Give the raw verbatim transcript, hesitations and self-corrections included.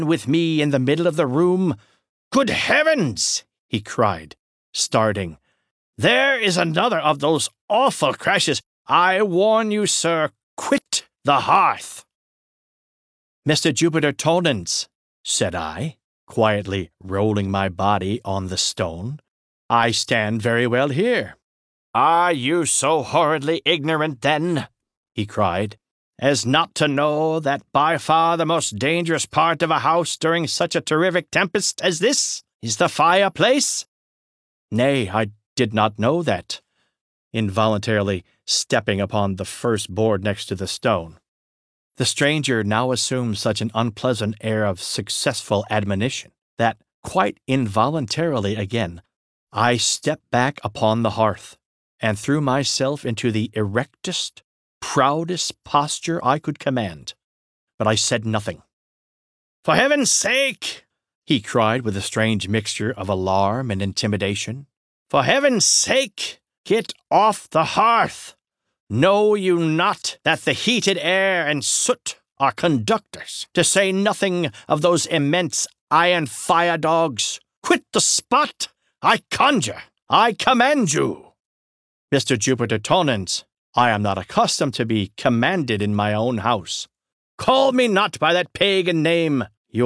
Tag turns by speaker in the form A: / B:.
A: with me in the middle of the room? Good heavens!" he cried, starting. "There is another of those awful crashes. I warn you, sir, quit the hearth." "Mister Jupiter Tonans," said I, quietly rolling my body on the stone, "I stand very well here." "Are you so horridly ignorant, then," he cried, "as not to know that by far the most dangerous part of a house during such a terrific tempest as this is the fireplace?" "Nay, I did not know that," involuntarily stepping upon the first board next to the stone. The stranger now assumed such an unpleasant air of successful admonition that, quite involuntarily again, I stepped back upon the hearth and threw myself into the erectest, proudest posture I could command. But I said nothing. "For heaven's sake," he cried with a strange mixture of alarm and intimidation, "for heaven's sake, get off the hearth! Know you not that the heated air and soot are conductors, to say nothing of those immense iron fire dogs? Quit the spot, I conjure, I command you." "Mister Jupiter Tonans, I am not accustomed to be commanded in my own house." "Call me not by that pagan name.